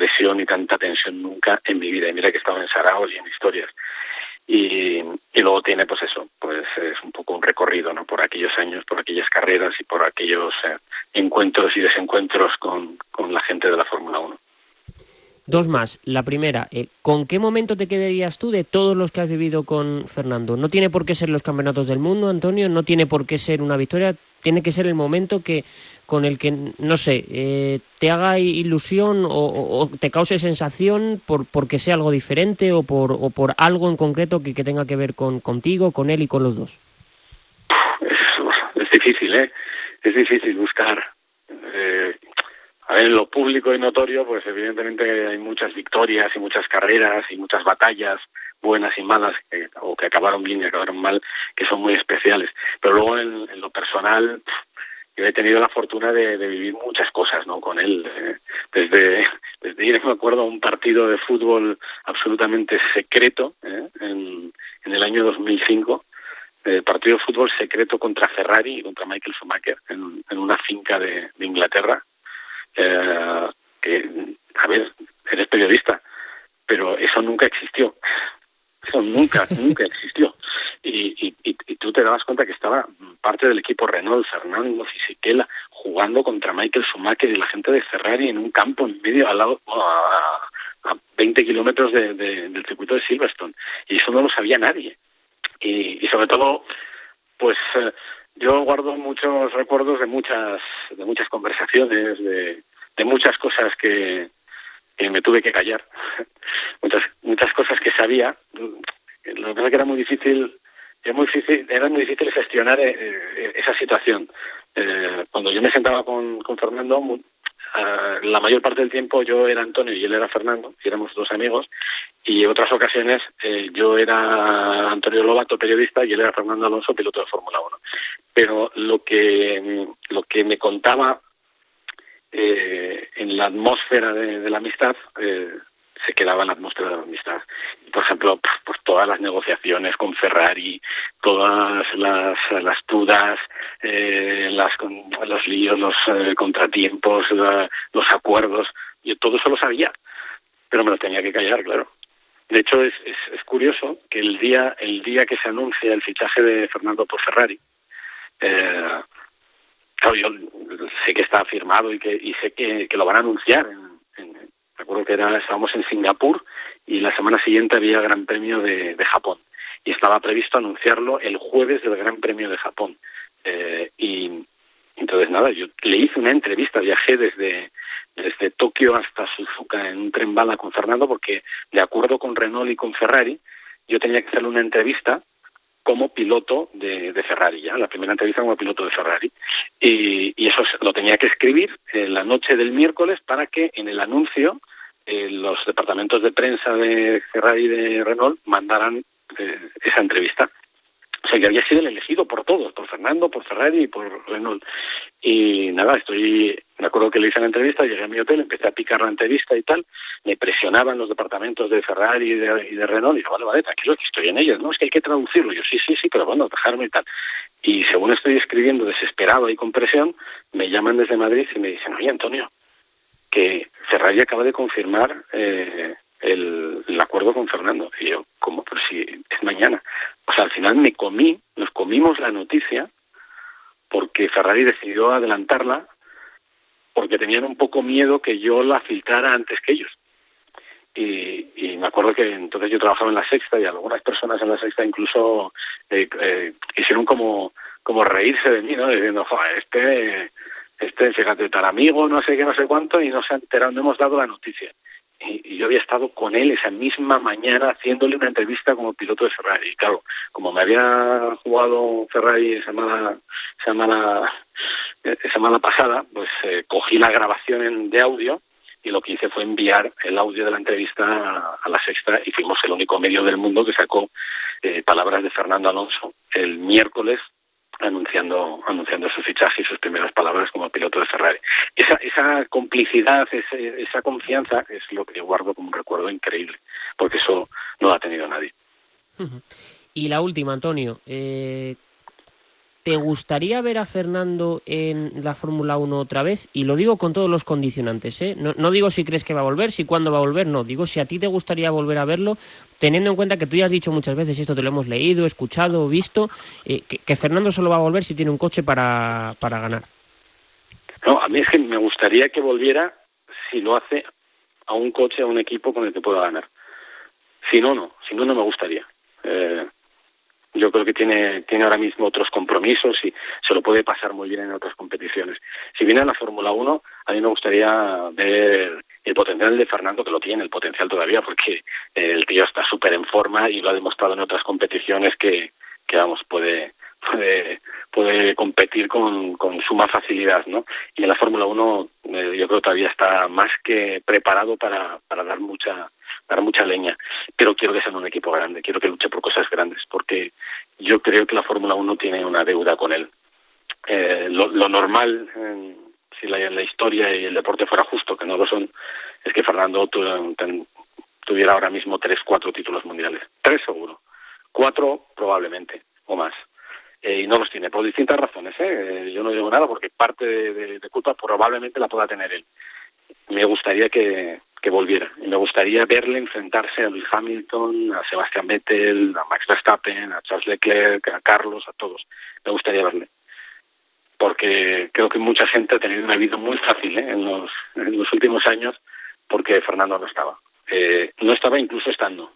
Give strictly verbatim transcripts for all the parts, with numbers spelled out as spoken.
presión y tanta tensión nunca en mi vida. Y mira que estaba en saraos y en historias. Y, y luego tiene, pues eso, pues es un poco un recorrido, ¿no? Por aquellos años, por aquellas carreras y por aquellos eh, encuentros y desencuentros con, con la gente de la Fórmula uno. Dos más. La primera, eh, ¿con qué momento te quedarías tú de todos los que has vivido con Fernando? No tiene por qué ser los campeonatos del mundo, Antonio, no tiene por qué ser una victoria, tiene que ser el momento que con el que, no sé, eh, te haga ilusión o, o, o te cause sensación por porque sea algo diferente o por o por algo en concreto que, que tenga que ver con contigo, con él y con los dos. Es, es difícil, ¿eh? Es difícil buscar... Eh, A ver, en lo público y notorio, pues evidentemente hay muchas victorias y muchas carreras y muchas batallas buenas y malas, que, o que acabaron bien y acabaron mal, que son muy especiales. Pero luego en, en lo personal, yo he tenido la fortuna de, de vivir muchas cosas, ¿no? Con él, eh, desde, desde ir, me acuerdo, a un partido de fútbol absolutamente secreto, ¿eh? en, en el año dos mil cinco, el partido de fútbol secreto contra Ferrari y contra Michael Schumacher, en, en una finca de, de Inglaterra. Eh, que, a ver, eres periodista, pero eso nunca existió. Eso nunca, nunca existió. Y, y, y, y tú te dabas cuenta que estaba parte del equipo Renault, Fernando Fisichella, jugando contra Michael Schumacher y la gente de Ferrari en un campo en medio, al lado, a, a veinte kilómetros de, de, del circuito de Silverstone. Y eso no lo sabía nadie. Y, y sobre todo, pues... Eh, yo guardo muchos recuerdos de muchas de muchas conversaciones, de, de muchas cosas que, que me tuve que callar, muchas muchas cosas que sabía. Lo que pasa es que era muy difícil, era muy difícil, era muy difícil gestionar eh, esa situación. Eh, cuando yo me sentaba con, con Fernando, uh, la mayor parte del tiempo yo era Antonio y él era Fernando, y éramos dos amigos. Y en otras ocasiones eh, yo era Antonio Lobato, periodista, y él era Fernando Alonso, piloto de Fórmula uno. Pero lo que lo que me contaba eh, en la atmósfera de, de la amistad eh, se quedaba en la atmósfera de la amistad. Por ejemplo, pues todas las negociaciones con Ferrari, todas las las dudas, eh, las los líos, los eh, contratiempos, la, los acuerdos, yo todo eso lo sabía, pero me lo tenía que callar, claro. De hecho, es, es, es curioso que el día el día que se anuncia el fichaje de Fernando por Ferrari, eh, claro, yo sé que está firmado y que y sé que, que lo van a anunciar. En, en, recuerdo que era, estábamos en Singapur y la semana siguiente había Gran Premio de, de Japón y estaba previsto anunciarlo el jueves del Gran Premio de Japón. Eh, y entonces nada, yo le hice una entrevista, viajé desde desde Tokio hasta Suzuka en un tren bala con Fernando, porque de acuerdo con Renault y con Ferrari, yo tenía que hacerle una entrevista como piloto de, de Ferrari, ya, la primera entrevista como piloto de Ferrari. Y, y eso lo tenía que escribir en la noche del miércoles para que en el anuncio eh, los departamentos de prensa de Ferrari y de Renault mandaran eh, esa entrevista. O sea, que había sido el elegido por todos, por Fernando, por Ferrari y por Renault. Y nada, estoy, me acuerdo que le hice la entrevista, llegué a mi hotel, empecé a picar la entrevista y tal, me presionaban los departamentos de Ferrari y de, y de Renault, y yo, vale, vale, tranquilo, que estoy en ellos, no, es que hay que traducirlo. Yo, sí, sí, sí, pero bueno, dejarme y tal. Y según estoy escribiendo desesperado y con presión, me llaman desde Madrid y me dicen, oye, Antonio, que Ferrari acaba de confirmar eh, el, el acuerdo con Fernando. Y yo, ¿cómo? Pero si es mañana. O sea, al final me comí, nos comimos la noticia porque Ferrari decidió adelantarla porque tenían un poco miedo que yo la filtrara antes que ellos. Y, y me acuerdo que entonces yo trabajaba en La Sexta y algunas personas en La Sexta incluso eh, eh, quisieron como, como reírse de mí, ¿no? Diciendo, joder, este, este, fíjate, tal amigo, no sé qué, no sé cuánto, y no se ha enterado, no hemos dado la noticia. Y, y yo había estado con él esa misma mañana haciéndole una entrevista como piloto de Ferrari. Y claro, como me había jugado Ferrari esa mala, esa mala, esa mala pasada, pues eh, cogí la grabación en, de audio y lo que hice fue enviar el audio de la entrevista a, a La Sexta y fuimos el único medio del mundo que sacó eh, palabras de Fernando Alonso el miércoles anunciando anunciando su fichaje y sus primeras palabras como piloto de Ferrari. Esa esa complicidad, ese, esa confianza es lo que yo guardo como un recuerdo increíble, porque eso no lo ha tenido nadie. Y la última, Antonio, eh, ¿te gustaría ver a Fernando en la Fórmula uno otra vez? Y lo digo con todos los condicionantes, ¿eh? No, no digo si crees que va a volver, si cuándo va a volver, no. Digo si a ti te gustaría volver a verlo, teniendo en cuenta que tú ya has dicho muchas veces, esto te lo hemos leído, escuchado, visto, eh, que, que Fernando solo va a volver si tiene un coche para, para ganar. No, a mí es que me gustaría que volviera si lo hace a un coche, a un equipo con el que pueda ganar. Si no, no. Si no, no me gustaría. Eh, yo creo que tiene tiene ahora mismo otros compromisos y se lo puede pasar muy bien en otras competiciones. Si viene a la Fórmula uno, a mí me gustaría ver el potencial de Fernando, que lo tiene, el potencial todavía, porque el tío está súper en forma y lo ha demostrado en otras competiciones que, que vamos, puede... puede puede competir con, con suma facilidad, ¿no? Y en la Fórmula uno eh, yo creo que todavía está más que preparado para, para dar mucha dar mucha leña, pero quiero que sea un equipo grande, quiero que luche por cosas grandes, porque yo creo que la Fórmula uno tiene una deuda con él. Eh, lo, lo normal, eh, si la, la historia y el deporte fuera justo, que no lo son, es que Fernando tu, ten, tuviera ahora mismo tres, cuatro títulos mundiales. Tres seguro, cuatro probablemente, o más. Eh, y no los tiene, por distintas razones, ¿eh? Yo no digo nada porque parte de, de, de culpa probablemente la pueda tener él. Me gustaría que, que volviera, y me gustaría verle enfrentarse a Lewis Hamilton, a Sebastian Vettel, a Max Verstappen, a Charles Leclerc, a Carlos, a todos. Me gustaría verle, porque creo que mucha gente ha tenido una vida muy fácil, ¿eh? en, los, en los últimos años, porque Fernando no estaba. Eh, no estaba incluso estando.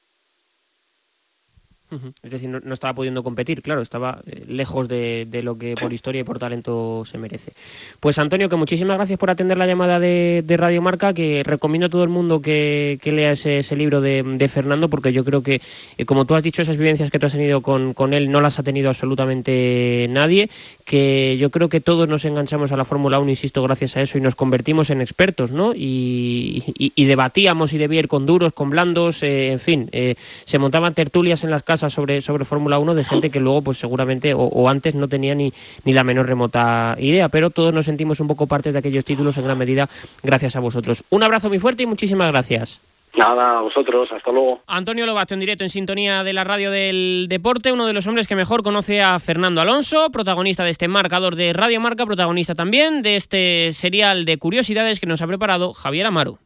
Es decir, no, no estaba pudiendo competir, claro, estaba eh, lejos de, de lo que por historia y por talento se merece. Pues Antonio, que muchísimas gracias por atender la llamada de, de Radio Marca, que recomiendo a todo el mundo que, que lea ese, ese libro de, de Fernando, porque yo creo que, eh, como tú has dicho, esas vivencias que tú has tenido con, con él no las ha tenido absolutamente nadie, que yo creo que todos nos enganchamos a la Fórmula uno, insisto, gracias a eso, y nos convertimos en expertos, ¿no? Y, y, y debatíamos y debía ir con duros, con blandos, eh, en fin, eh, se montaban tertulias en las casas sobre, sobre Fórmula uno de gente que luego pues seguramente o, o antes no tenía ni, ni la menor remota idea, pero todos nos sentimos un poco partes de aquellos títulos en gran medida gracias a vosotros. Un abrazo muy fuerte y muchísimas gracias. Nada, a vosotros, hasta luego. Antonio Lobato en directo en sintonía de la radio del deporte, uno de los hombres que mejor conoce a Fernando Alonso, protagonista de este marcador de Radio Marca, protagonista también de este serial de curiosidades que nos ha preparado Javier Amaro.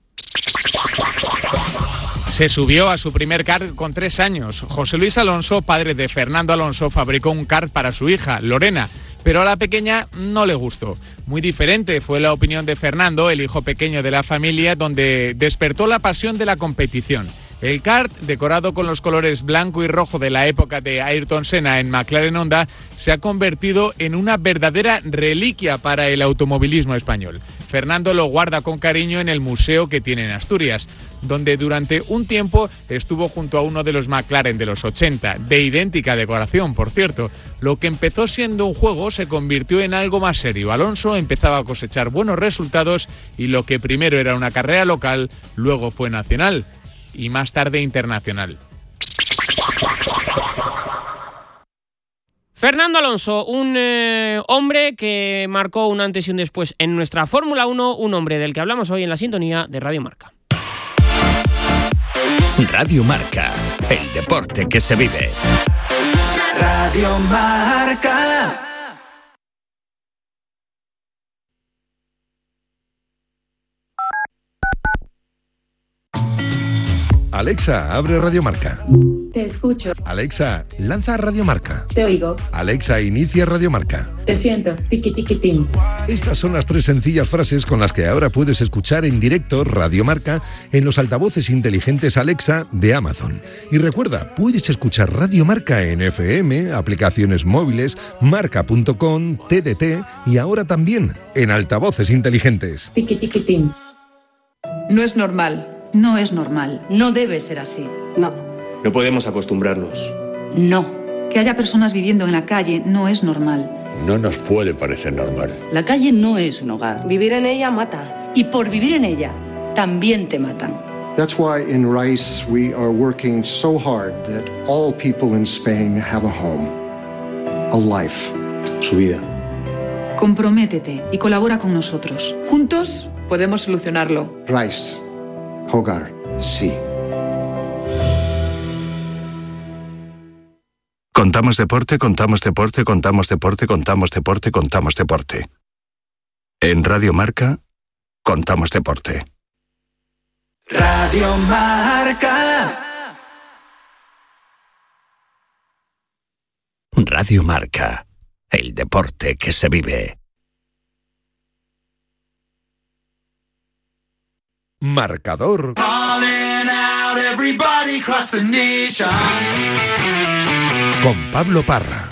Se subió a su primer kart con tres años. José Luis Alonso, padre de Fernando Alonso, fabricó un kart para su hija, Lorena, pero a la pequeña no le gustó. Muy diferente fue la opinión de Fernando, el hijo pequeño de la familia, donde despertó la pasión de la competición. El kart, decorado con los colores blanco y rojo de la época de Ayrton Senna en McLaren Honda, se ha convertido en una verdadera reliquia para el automovilismo español. Fernando lo guarda con cariño en el museo que tiene en Asturias, donde durante un tiempo estuvo junto a uno de los McLaren de los ochenta, de idéntica decoración, por cierto. Lo que empezó siendo un juego se convirtió en algo más serio. Alonso empezaba a cosechar buenos resultados y lo que primero era una carrera local, luego fue nacional y más tarde internacional. Fernando Alonso, un eh, hombre que marcó un antes y un después en nuestra Fórmula uno, un hombre del que hablamos hoy en la sintonía de Radio Marca. Radio Marca, el deporte que se vive. Radio Marca. Alexa, abre Radio Marca. Te escucho. Alexa, lanza Radio Marca. Te oigo. Alexa, inicia Radio Marca. Te siento. Tiki tiki tim. Estas son las tres sencillas frases con las que ahora puedes escuchar en directo Radio Marca en los altavoces inteligentes Alexa de Amazon. Y recuerda, puedes escuchar Radio Marca en F M, aplicaciones móviles, marca punto com, T D T y ahora también en altavoces inteligentes. Tiki tiki tim. No es normal. No es normal. No debe ser así. No. No podemos acostumbrarnos. No. Que haya personas viviendo en la calle no es normal. No nos puede parecer normal. La calle no es un hogar. Vivir en ella mata. Y por vivir en ella, también te matan. That's why in RICE we are working so hard that all people in Spain have a home, a life. Su vida. Comprométete y colabora con nosotros. Juntos podemos solucionarlo. RICE. Hogar. Sí. Contamos deporte, contamos deporte, contamos deporte, contamos deporte, contamos deporte. En Radio Marca, contamos deporte. Radio Marca. Radio Marca, el deporte que se vive. Marcador. Con Pablo Parra.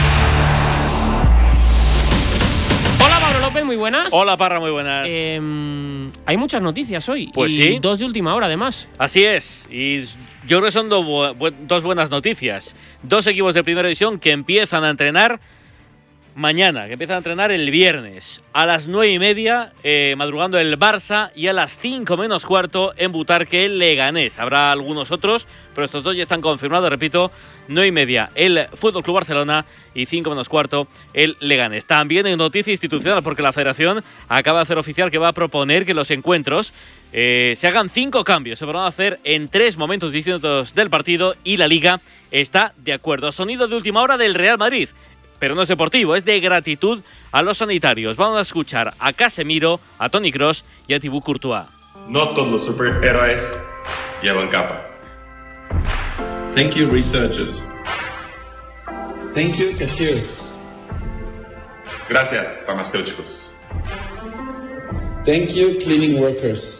Hola Pablo López, muy buenas. Hola Parra, muy buenas. Eh, hay muchas noticias hoy. Pues y sí. Dos de última hora además. Así es. Y yo creo que son do bu dos buenas noticias. Dos equipos de primera división que empiezan a entrenar mañana, que empiezan a entrenar el viernes. A las nueve y media, eh, madrugando el Barça, y a las cinco menos cuarto en Butarque el Leganés. Habrá algunos otros, pero estos dos ya están confirmados, repito, nueve y media el F C Barcelona y cinco menos cuarto el Leganés. También en noticia institucional, porque la Federación acaba de hacer oficial que va a proponer que los encuentros eh, se hagan cinco cambios. Se van a hacer en tres momentos distintos del partido y la Liga está de acuerdo. Sonido de última hora del Real Madrid. Pero no es deportivo, es de gratitud a los sanitarios. Vamos a escuchar a Casemiro, a Toni Kroos y a Thibaut Courtois. No todos los superhéroes llevan capa. Thank you, researchers. Thank you, cashiers. Gracias, farmacéuticos. Thank you, cleaning workers.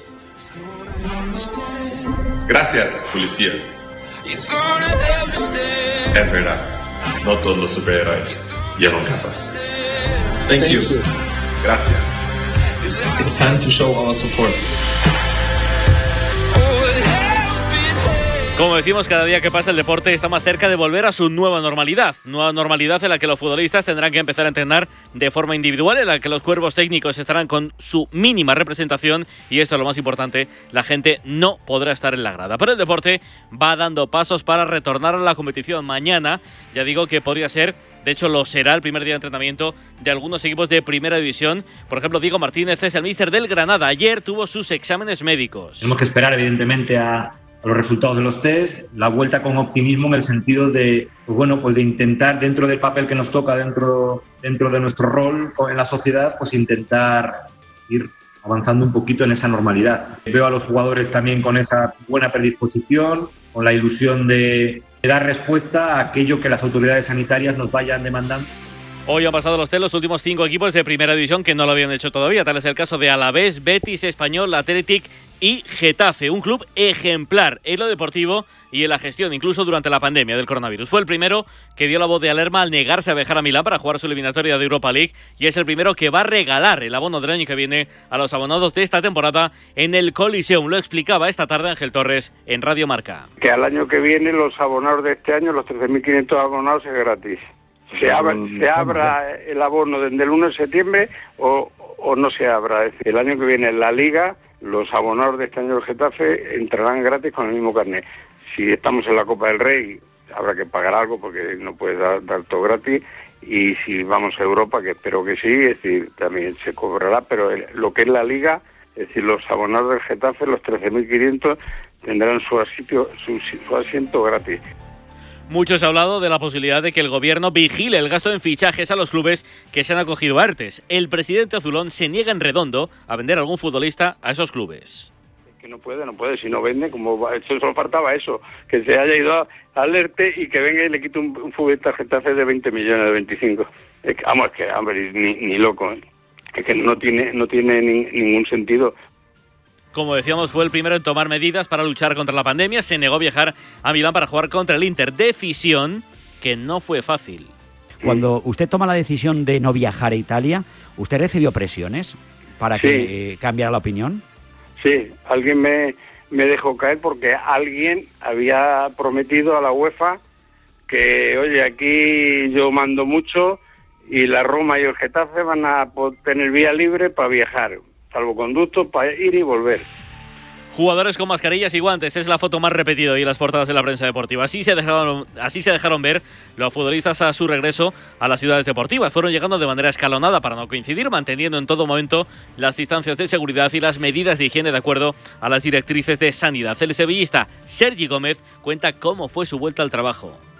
Gracias, policías. Es verdad, no todos los superhéroes llevan capas. Thank, Thank you. you. Gracias. It's time to show our support. Como decimos, cada día que pasa el deporte está más cerca de volver a su nueva normalidad. Nueva normalidad en la que los futbolistas tendrán que empezar a entrenar de forma individual, en la que los cuerpos técnicos estarán con su mínima representación y esto es lo más importante, la gente no podrá estar en la grada. Pero el deporte va dando pasos para retornar a la competición. Mañana, ya digo que podría ser, de hecho lo será, el primer día de entrenamiento de algunos equipos de primera división. Por ejemplo, Diego Martínez es el míster del Granada. Ayer tuvo sus exámenes médicos. Tenemos que esperar, evidentemente, a a los resultados de los test, la vuelta con optimismo en el sentido de, pues bueno, pues de intentar, dentro del papel que nos toca, dentro, dentro de nuestro rol en la sociedad, pues intentar ir avanzando un poquito en esa normalidad. Veo a los jugadores también con esa buena predisposición, con la ilusión de, de dar respuesta a aquello que las autoridades sanitarias nos vayan demandando. Hoy han pasado los test los últimos cinco equipos de primera división que no lo habían hecho todavía. Tal es el caso de Alavés, Betis, Español, Athletic y Getafe. Un club ejemplar en lo deportivo y en la gestión, incluso durante la pandemia del coronavirus. Fue el primero que dio la voz de alarma al negarse a viajar a Milán para jugar su eliminatoria de Europa League y es el primero que va a regalar el abono del año que viene a los abonados de esta temporada en el Coliseum. Lo explicaba esta tarde Ángel Torres en Radio Marca. Que al año que viene los abonados de este año, los trece mil quinientos abonados, es gratis. Se, abra, se abra el abono desde el uno de septiembre o, o no se abra. Es decir, el año que viene en la Liga, los abonados de este año del Getafe entrarán gratis con el mismo carnet. Si estamos en la Copa del Rey, habrá que pagar algo porque no puedes dar, dar todo gratis. Y si vamos a Europa, que espero que sí, es decir, también se cobrará. Pero el, lo que es la Liga, es decir, los abonados del Getafe, los trece mil quinientos, tendrán su asiento, su, su asiento gratis. Muchos han hablado de la posibilidad de que el gobierno vigile el gasto en fichajes a los clubes que se han acogido a ERTES. El presidente azulón se niega en redondo a vender a algún futbolista a esos clubes. Que no puede, no puede, si no vende, como va, eso solo faltaba eso, que se haya ido al ERTE y que venga y le quite un, un futbolista al Getafe de veinte millones, de veinticinco. Es que, vamos, es que, hombre, ni, ni loco, ¿eh? Es que no tiene, no tiene ni, ningún sentido. Como decíamos, fue el primero en tomar medidas para luchar contra la pandemia. Se negó a viajar a Milán para jugar contra el Inter. Decisión que no fue fácil. Cuando usted toma la decisión de no viajar a Italia, ¿usted recibió presiones para Sí. que eh, cambiara la opinión? Sí, alguien me, me dejó caer porque alguien había prometido a la UEFA que, oye, aquí yo mando mucho y la Roma y el Getafe van a tener vía libre para viajar, salvoconductos para ir y volver. Jugadores con mascarillas y guantes es la foto más repetida hoy en las portadas de la prensa deportiva. Así se dejaron, así se dejaron ver los futbolistas a su regreso a las ciudades deportivas. Fueron llegando de manera escalonada para no coincidir, manteniendo en todo momento las distancias de seguridad y las medidas de higiene de acuerdo a las directrices de sanidad. El sevillista Sergi Gómez cuenta cómo fue su vuelta al trabajo.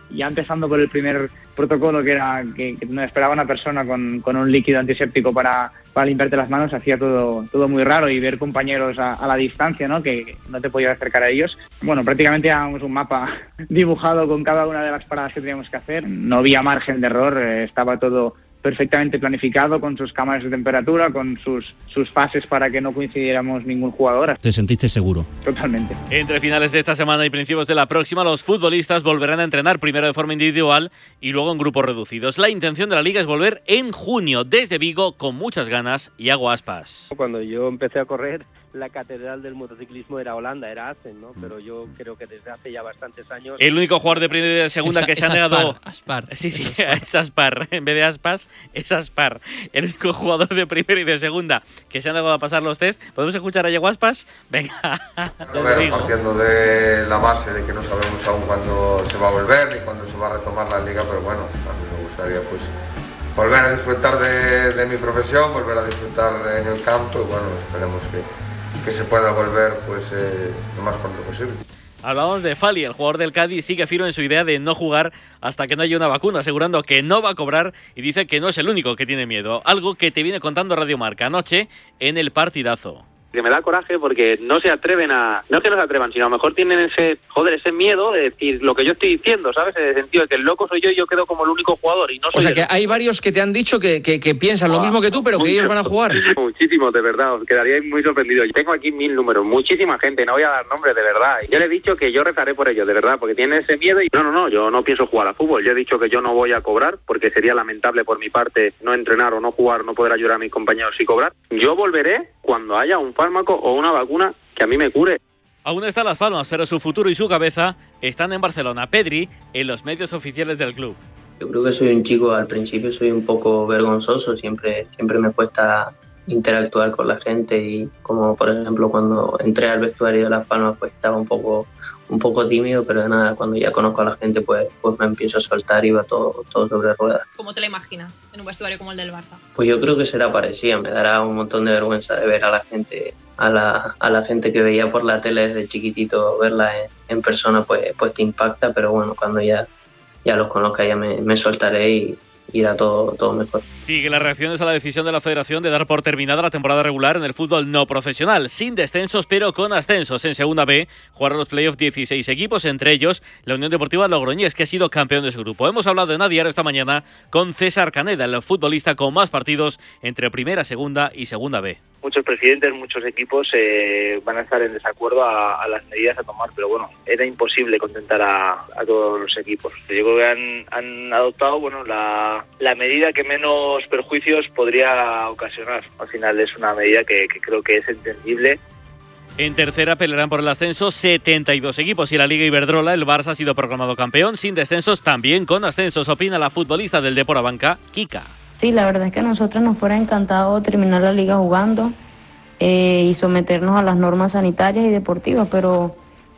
ya empezando por el primer protocolo, que era que, que nos esperaba una persona con, con un líquido antiséptico para, para limpiarte las manos, hacía todo todo muy raro, y ver compañeros a, a la distancia, ¿no? Que, que no te podías acercar a ellos. Bueno, prácticamente éramos un mapa dibujado con cada una de las paradas que teníamos que hacer. No había margen de error, eh, estaba todo perfectamente planificado, con sus cámaras de temperatura, con sus, sus fases para que no coincidiéramos ningún jugador. ¿Te sentiste seguro? Totalmente. Entre finales de esta semana y principios de la próxima, los futbolistas volverán a entrenar primero de forma individual y luego en grupos reducidos. La intención de la Liga es volver en junio desde Vigo con muchas ganas. y Iago Aspas. Cuando yo empecé a correr, la catedral del motociclismo era Holanda, era Assen, ¿no? Pero yo creo que desde hace ya bastantes años... El único jugador de primera y de segunda es, que es se ha negado... Aspar, Aspar. Sí, sí, es Aspar. es Aspar. En vez de Aspas, es Aspar. El único jugador de primera y de segunda que se ha negado a pasar los test. ¿Podemos escuchar a Iago Aspas? Venga. Bueno, partiendo de la base de que no sabemos aún cuándo se va a volver ni cuándo se va a retomar la Liga, pero bueno, a mí me gustaría pues volver a disfrutar de, de mi profesión, volver a disfrutar en el campo, y bueno, esperemos que, que se pueda volver pues eh, lo más pronto posible. Hablamos de Fali, el jugador del Cádiz sigue firme en su idea de no jugar hasta que no haya una vacuna, asegurando que no va a cobrar, y dice que no es el único que tiene miedo. Algo que te viene contando Radio Marca anoche en el partidazo. Que me da coraje porque no se atreven a... No es que no se atrevan, sino a lo mejor tienen ese... Joder, ese miedo de decir lo que yo estoy diciendo, ¿sabes? En el sentido de que el loco soy yo y yo quedo como el único jugador y no soy... O sea, que el... hay varios que te han dicho que, que, que piensan lo mismo que tú, pero que ellos van a jugar. Muchísimos, de verdad. Os quedaríais muy sorprendidos. Tengo aquí mil números. Muchísima gente. No voy a dar nombres, de verdad. Yo le he dicho que yo rezaré por ellos, de verdad, porque tienen ese miedo y... No, no, no. Yo no pienso jugar a fútbol. Yo he dicho que yo no voy a cobrar porque sería lamentable por mi parte no entrenar o no jugar, no poder ayudar a mis compañeros y cobrar. Yo volveré cuando haya un fármaco o una vacuna que a mí me cure. Aún está Las Palmas, pero su futuro y su cabeza están en Barcelona. Pedri, en los medios oficiales del club. Yo creo que soy un chico, al principio soy un poco vergonzoso, siempre, siempre me cuesta interactuar con la gente, y como por ejemplo cuando entré al vestuario de Las Palmas pues estaba un poco un poco tímido, pero de nada, cuando ya conozco a la gente pues, pues me empiezo a soltar y va todo, todo sobre ruedas. ¿Cómo te la imaginas en un vestuario como el del Barça? Pues yo creo que será parecida, me dará un montón de vergüenza de ver a la gente a la, a la gente que veía por la tele desde chiquitito, verla en, en persona pues, pues te impacta, pero bueno, cuando ya, ya los conozca ya me, me soltaré y irá todo, todo mejor. Sigue las reacciones a la decisión de la Federación de dar por terminada la temporada regular en el fútbol no profesional, sin descensos pero con ascensos. En Segunda B jugaron los playoffs dieciséis equipos, entre ellos la Unión Deportiva Logroñés, que ha sido campeón de su grupo. Hemos hablado en A Diario esta mañana con César Caneda, el futbolista con más partidos entre Primera, Segunda y Segunda B. Muchos presidentes, muchos equipos eh, van a estar en desacuerdo a, a las medidas a tomar, pero bueno, era imposible contentar a, a todos los equipos. Yo creo que han, han adoptado bueno la, la medida que menos perjuicios podría ocasionar. Al final es una medida que, que creo que es entendible. En tercera pelearán por el ascenso setenta y dos equipos, y en la Liga Iberdrola el Barça ha sido proclamado campeón, sin descensos, también con ascensos, opina la futbolista del Depor Abanca, Kika. Sí, la verdad es que a nosotros nos fuera encantado terminar la liga jugando eh, y someternos a las normas sanitarias y deportivas, pero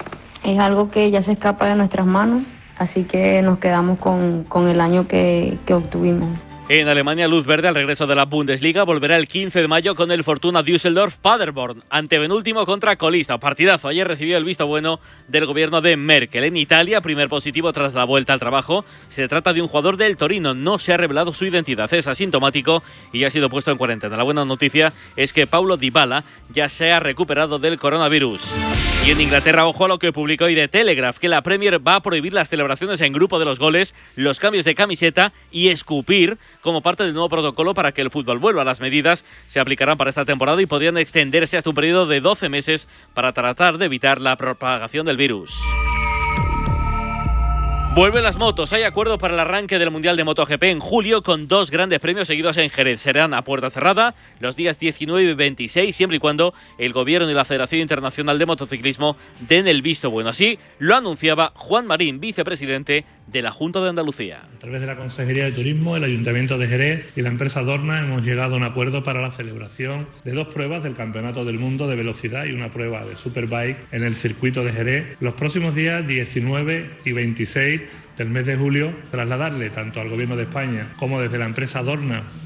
es algo que ya se escapa de nuestras manos, así que nos quedamos con, con el año que, que obtuvimos. En Alemania, luz verde al regreso de la Bundesliga. Volverá el quince de mayo con el Fortuna Düsseldorf Paderborn, antepenúltimo contra colista. Partidazo. Ayer recibió el visto bueno del gobierno de Merkel. En Italia, primer positivo tras la vuelta al trabajo. Se trata de un jugador del Torino. No se ha revelado su identidad. Es asintomático y ha sido puesto en cuarentena. La buena noticia es que Paulo Dybala ya se ha recuperado del coronavirus. Y en Inglaterra, ojo a lo que publicó hoy The Telegraph, que la Premier va a prohibir las celebraciones en grupo de los goles, los cambios de camiseta y escupir como parte del nuevo protocolo para que el fútbol vuelva. Las medidas se aplicarán para esta temporada y podrían extenderse hasta un periodo de doce meses para tratar de evitar la propagación del virus. Vuelven las motos. Hay acuerdo para el arranque del Mundial de MotoGP en julio con dos grandes premios seguidos en Jerez. Serán a puerta cerrada los días diecinueve y veintiséis, siempre y cuando el Gobierno y la Federación Internacional de Motociclismo den el visto bueno. Así lo anunciaba Juan Marín, vicepresidente de la Junta de Andalucía. A través de la Consejería de Turismo, el Ayuntamiento de Jerez y la empresa Dorna hemos llegado a un acuerdo para la celebración de dos pruebas del Campeonato del Mundo de Velocidad y una prueba de Superbike en el circuito de Jerez los próximos días diecinueve y veintiséis del mes de julio. Trasladarle tanto al Gobierno de España como desde la empresa Dorna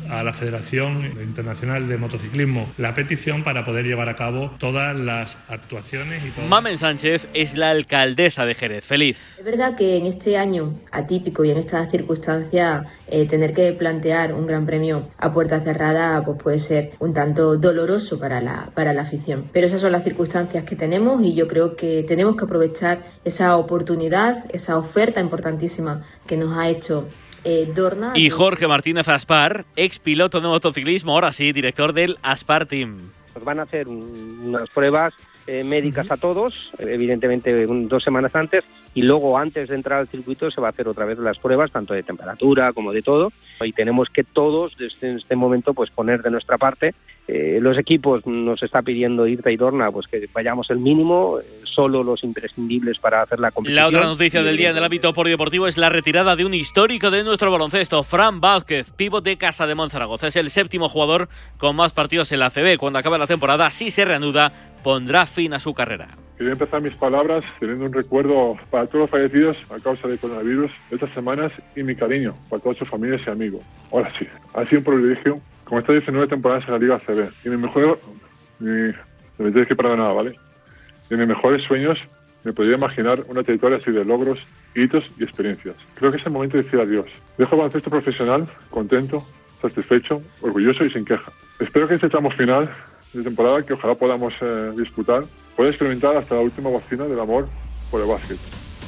a la Federación Internacional de Motociclismo la petición para poder llevar a cabo todas las actuaciones y todo. Mamen Sánchez es la alcaldesa de Jerez. Feliz. Es verdad que en este año atípico y en estas circunstancias eh, tener que plantear un gran premio a puerta cerrada pues puede ser un tanto doloroso para la, para la afición. Pero esas son las circunstancias que tenemos y yo creo que tenemos que aprovechar esa oportunidad, esa oferta importantísima que nos ha hecho eh, Dorna. Y Jorge Martínez Aspar, ex piloto de motociclismo, ahora sí, director del Aspar Team. Nos van a hacer un, unas pruebas eh, médicas a todos, evidentemente un, dos semanas antes, y luego antes de entrar al circuito se va a hacer otra vez las pruebas, tanto de temperatura como de todo, y tenemos que todos desde este momento pues poner de nuestra parte. Eh, los equipos nos está pidiendo Irta y Dorna pues que vayamos el mínimo, eh, solo los imprescindibles para hacer la competición. La otra noticia del día en el ámbito polideportivo es la retirada de un histórico de nuestro baloncesto, Fran Vázquez, pívot de Casa de Monzaragoza. Es el séptimo jugador con más partidos en la A C B. Cuando acabe la temporada, si se reanuda, pondrá fin a su carrera. Quería empezar mis palabras teniendo un recuerdo para todos los fallecidos a causa del coronavirus de estas semanas y mi cariño para todas sus familias y amigos. Ahora sí, ha sido un privilegio como estas diecinueve temporadas en la Liga A C B. Y mi mejor... Mi, no me tienes que perdonar, ¿vale? Y en mis mejores sueños me podría imaginar una trayectoria así de logros, hitos y experiencias. Creo que es el momento de decir adiós. Dejo el baloncesto profesional, contento, satisfecho, orgulloso y sin queja. Espero que este tramo final de temporada, que ojalá podamos eh, disputar, pueda experimentar hasta la última bocina del amor por el básquet.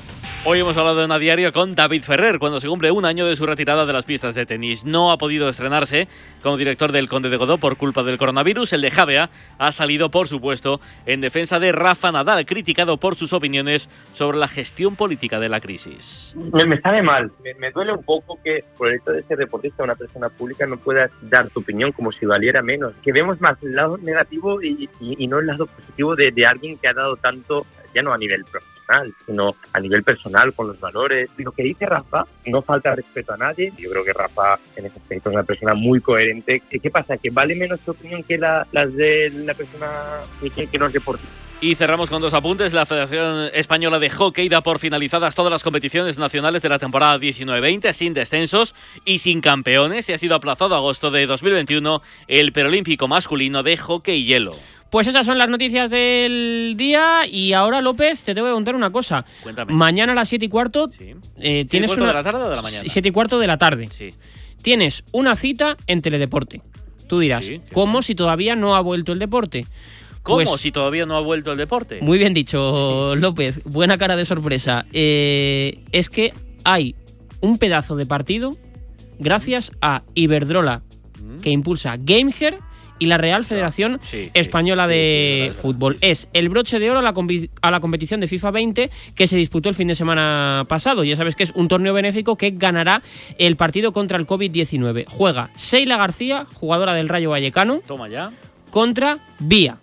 Hoy hemos hablado en A Diario con David Ferrer, cuando se cumple un año de su retirada de las pistas de tenis. No ha podido estrenarse como director del Conde de Godó por culpa del coronavirus. El de Javea ha salido, por supuesto, en defensa de Rafa Nadal, criticado por sus opiniones sobre la gestión política de la crisis. Me, me sabe mal, me, me duele un poco que por el hecho de ser deportista, una persona pública, no puedas dar tu opinión como si valiera menos. Que vemos más el lado negativo y, y, y no el lado positivo de, de alguien que ha dado tanto, ya no a nivel profesional, sino a nivel personal, con los valores. Lo que dice Rafa, no falta respeto a nadie. Yo creo que Rafa en ese aspecto es una persona muy coherente. ¿Qué pasa? ¿Que vale menos tu opinión que la, las de la persona que, que no es deportista? Y cerramos con dos apuntes. La Federación Española de Hockey da por finalizadas todas las competiciones nacionales de la temporada diecinueve veinte, sin descensos y sin campeones, y ha sido aplazado a agosto de dos mil veintiuno el preolímpico masculino de hockey hielo. Pues esas son las noticias del día. Y ahora, López, te tengo que contar una cosa. Cuéntame. Mañana a las siete y cuarto sí. eh, tienes ¿siete y cuarto una... de la tarde o de la mañana? siete y cuarto de la tarde. Sí. Tienes una cita en Teledeporte. Tú dirás, sí, ¿cómo si todavía no ha vuelto el deporte? ¿Cómo Pues, si todavía no ha vuelto el deporte? Muy bien dicho, sí. López. Buena cara de sorpresa. Eh, es que hay un pedazo de partido gracias a Iberdrola, mm. que impulsa GameHer y la Real Federación sí, sí, Española sí, sí, de sí, Fútbol. Sí, sí. Es el broche de oro a la, a la competición de FIFA veinte que se disputó el fin de semana pasado. Ya sabes que es un torneo benéfico que ganará el partido contra el COVID diecinueve. Juega Sheila García, jugadora del Rayo Vallecano, Toma ya. contra Bia,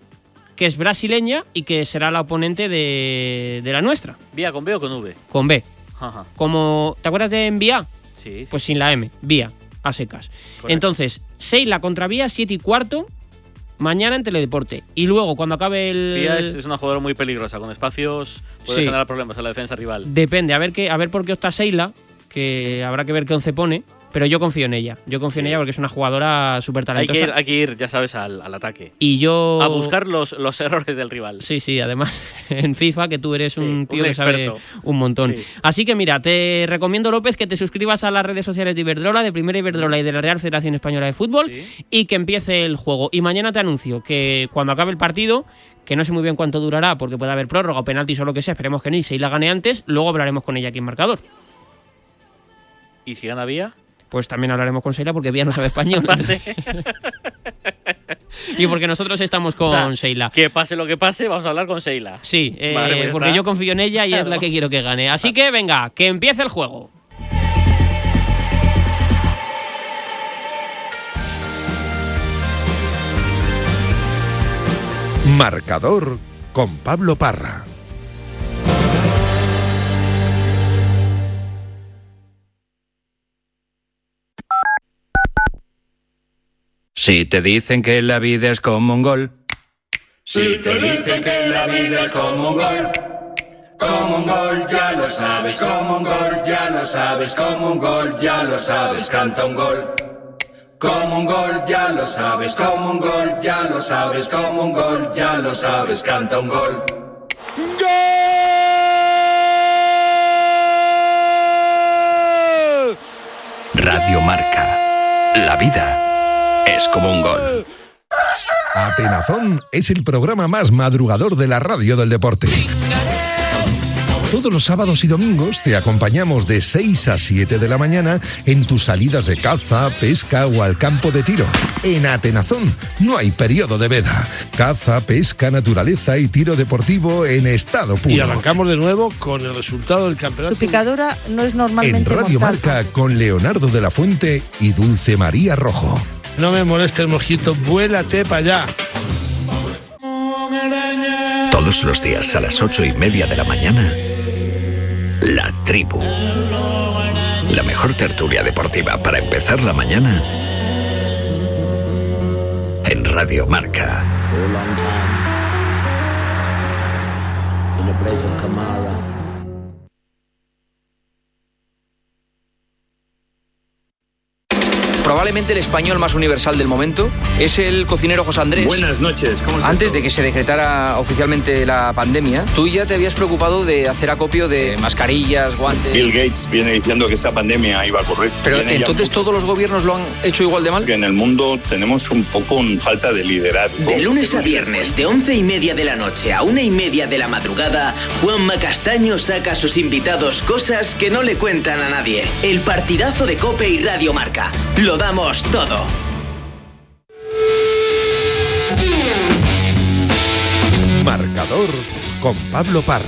que es brasileña y que será la oponente de, de la nuestra. ¿Bia con B o con V? Con B. Ajá. Como, ¿te acuerdas de Bia? Sí, sí. Pues sin la M, Bia, a secas. Correcto. Entonces, Sheila contra Bia, siete y cuarto, mañana en Teledeporte. Y luego, cuando acabe el... Bia es, es una jugadora muy peligrosa, con espacios puede sí. generar problemas a la defensa rival. Depende, a ver, qué, a ver por qué opta Sheila, que habrá que ver qué once pone. Pero yo confío en ella. Yo confío sí. en ella porque es una jugadora súper talentosa. Hay que ir, hay que ir, ya sabes, al, al ataque. Y yo... A buscar los, los errores del rival. Sí, sí. Además, en FIFA, que tú eres sí, un tío un que sabe un montón. Sí. Así que mira, te recomiendo, López, que te suscribas a las redes sociales de Iberdrola, de Primera Iberdrola y de la Real Federación Española de Fútbol, sí. y que empiece el juego. Y mañana te anuncio que cuando acabe el partido, que no sé muy bien cuánto durará, porque puede haber prórroga o penaltis o lo que sea, esperemos que ni se la gane antes, luego hablaremos con ella aquí en Marcador. ¿Y si gana Vía? Pues también hablaremos con Sheila porque Vía no sabe español. Y porque nosotros estamos con o sea, Sheila. Que pase lo que pase, vamos a hablar con Sheila. Sí, eh, vale, pues porque está. Yo confío en ella y claro. es la que quiero que gane. Así que venga, que empiece el juego. Marcador con Pablo Parra. Si te dicen que la vida es como un gol. Si te dicen que la vida es como un gol. Como un gol, ya lo sabes. Como un gol, ya lo sabes. Como un gol, ya lo sabes. Canta un gol. Como un gol, ya lo sabes, como un gol, ya lo sabes, como un gol, ya lo sabes, canta un gol. Radio Marca. La vida es como un gol. Atenazón es el programa más madrugador de la radio del deporte. Todos los sábados y domingos te acompañamos de seis a siete de la mañana en tus salidas de caza, pesca o al campo de tiro. En Atenazón no hay periodo de veda. Caza, pesca, naturaleza y tiro deportivo en estado puro. Y arrancamos de nuevo con el resultado del campeonato. Su picadura no es normalmente En Radio mortal. Marca con Leonardo de la Fuente y Dulce María Rojo. No me moleste el mosquito, vuélate para allá. Todos los días a las ocho y media de la mañana, La Tribu. La mejor tertulia deportiva para empezar la mañana en Radio Marca. Probablemente el español más universal del momento es el cocinero José Andrés. Buenas noches, ¿cómo estás? Antes de que se decretara oficialmente la pandemia, tú ya te habías preocupado de hacer acopio de mascarillas, guantes. Bill Gates viene diciendo que esa pandemia iba a ocurrir. Pero Viene entonces ya... todos los gobiernos lo han hecho igual de mal. Que en el mundo tenemos un poco un falta de liderazgo. De lunes a viernes, de once y media de la noche a una y media de la madrugada, Juanma Castaño saca a sus invitados cosas que no le cuentan a nadie. El partidazo de COPE y Radio Marca. Lo damos todo. Marcador con Pablo Parra.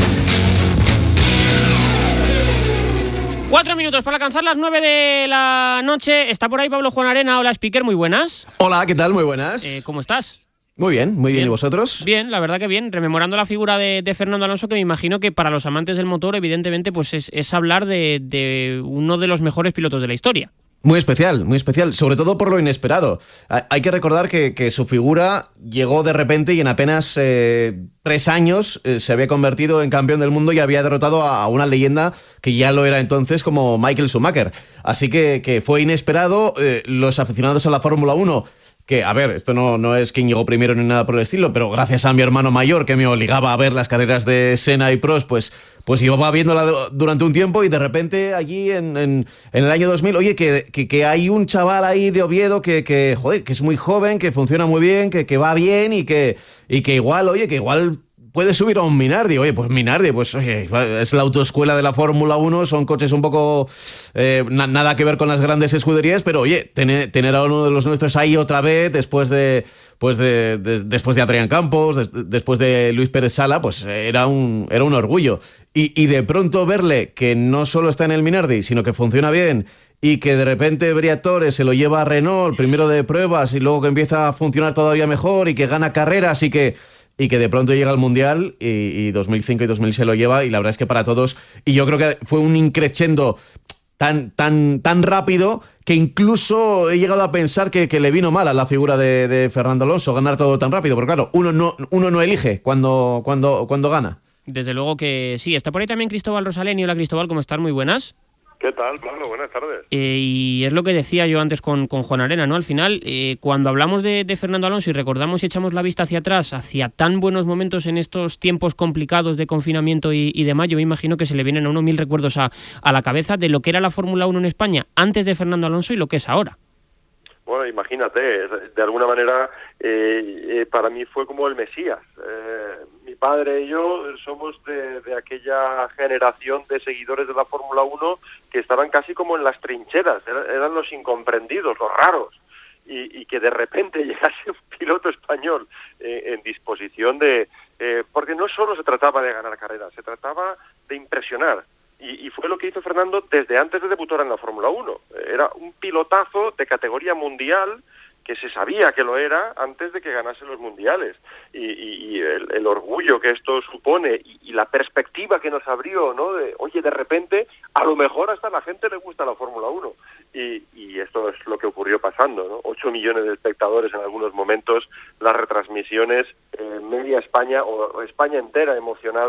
Cuatro minutos para alcanzar las nueve de la noche. Está por ahí Pablo Juan Arena. Hola, speaker, muy buenas. Hola, ¿qué tal? Muy buenas. Eh, ¿Cómo estás? Muy bien, muy bien. bien. ¿Y vosotros? Bien, la verdad que bien. Rememorando la figura de, de Fernando Alonso, que me imagino que para los amantes del motor, evidentemente, pues es, es hablar de, de uno de los mejores pilotos de la historia. Muy especial, muy especial, sobre todo por lo inesperado. Hay que recordar que, que su figura llegó de repente y en apenas eh, tres años eh, se había convertido en campeón del mundo y había derrotado a, a una leyenda que ya lo era entonces como Michael Schumacher. Así que, que fue inesperado. Eh, los aficionados a la Fórmula uno, que, a ver, esto no, no es quien llegó primero ni nada por el estilo, pero gracias a mi hermano mayor que me obligaba a ver las carreras de Senna y Prost, pues... Pues iba viéndola durante un tiempo y de repente allí en, en, en el año dos mil, oye, que, que, que hay un chaval ahí de Oviedo que, que, joder, que es muy joven, que funciona muy bien, que, que va bien y que, y que igual, oye, que igual puede subir a un Minardi. Oye, pues Minardi, pues oye, es la autoescuela de la Fórmula uno, son coches un poco eh, na, nada que ver con las grandes escuderías, pero oye, tener, tener a uno de los nuestros ahí otra vez después de... Pues de, de, después de Adrián Campos, de, después de Luis Pérez Sala, pues era un, era un orgullo. Y, y de pronto verle que no solo está en el Minardi, sino que funciona bien y que de repente Briatore se lo lleva a Renault, primero de pruebas y luego que empieza a funcionar todavía mejor y que gana carreras y que, y que de pronto llega al Mundial y, y dos mil cinco y dos mil se lo lleva y la verdad es que para todos, y yo creo que fue un increchendo tan, tan, tan rápido que incluso he llegado a pensar que, que le vino mal a la figura de, de Fernando Alonso ganar todo tan rápido, porque claro, uno no, uno no elige cuando, cuando, cuando gana. Desde luego que sí. Está por ahí también Cristóbal Rosalén. Hola Cristóbal, ¿cómo estás? Muy buenas. ¿Qué tal, Pablo? Buenas tardes. Eh, y es lo que decía yo antes con, con Juan Arena, ¿no? Al final, eh, cuando hablamos de, de Fernando Alonso y recordamos y echamos la vista hacia atrás, hacia tan buenos momentos en estos tiempos complicados de confinamiento y, y demás, yo me imagino que se le vienen a uno mil recuerdos a, a la cabeza de lo que era la Fórmula uno en España antes de Fernando Alonso y lo que es ahora. Bueno, imagínate, de alguna manera eh, eh, para mí fue como el Mesías. Eh, mi padre y yo somos de, de aquella generación de seguidores de la Fórmula uno que estaban casi como en las trincheras, eran, eran los incomprendidos, los raros, y, y que de repente llegase un piloto español eh, en disposición de... Eh, porque no solo se trataba de ganar carreras, se trataba de impresionar. Y, y fue lo que hizo Fernando desde antes de debutar en la Fórmula uno. Era un pilotazo de categoría mundial que se sabía que lo era antes de que ganase los mundiales. Y, y, y el, el orgullo que esto supone y, y la perspectiva que nos abrió, ¿no? De, oye, de repente, a lo mejor hasta a la gente le gusta la Fórmula uno. Y, y esto es lo que ocurrió pasando, ¿no? Ocho millones de espectadores en algunos momentos, las retransmisiones, eh, media España o España entera emocionada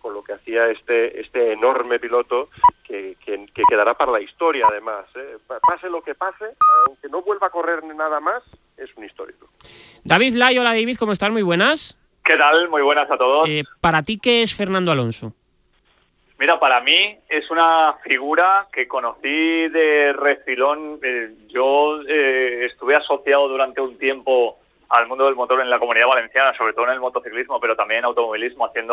con lo que hacía este este enorme piloto que, que, que quedará para la historia además, ¿eh? Pase lo que pase, aunque no vuelva a correr nada más, es un histórico. David Blay, hola David, ¿cómo estás? Muy buenas. ¿Qué tal? Muy buenas a todos. Eh, ¿Para ti qué es Fernando Alonso? Mira, para mí es una figura que conocí de refilón. Eh, yo eh, estuve asociado durante un tiempo al mundo del motor en la Comunidad Valenciana, sobre todo en el motociclismo, pero también en automovilismo, haciendo